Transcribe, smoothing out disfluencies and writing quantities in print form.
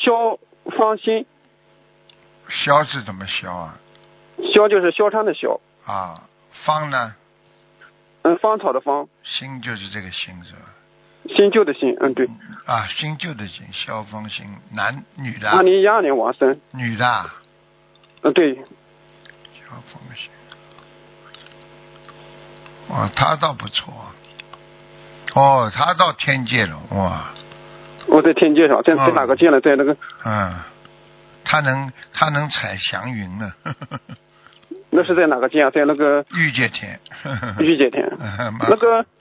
肖芳心， 萧是怎么萧啊？ 肖就是萧昌的肖， 啊，芳呢？ 芳草的芳， 新就是这个新是吧？ 新旧的新，对。 啊，新旧的新，萧芳心，男女的？ 2012年往生。 女的啊？ 对。 萧芳心。哇，他倒不错。哦，他到天界了，哇！ 我在天界上，在哪个界呢？在那个。 他能踩祥云呢。 那是在哪个界啊？在那个御界天。 御界天。那个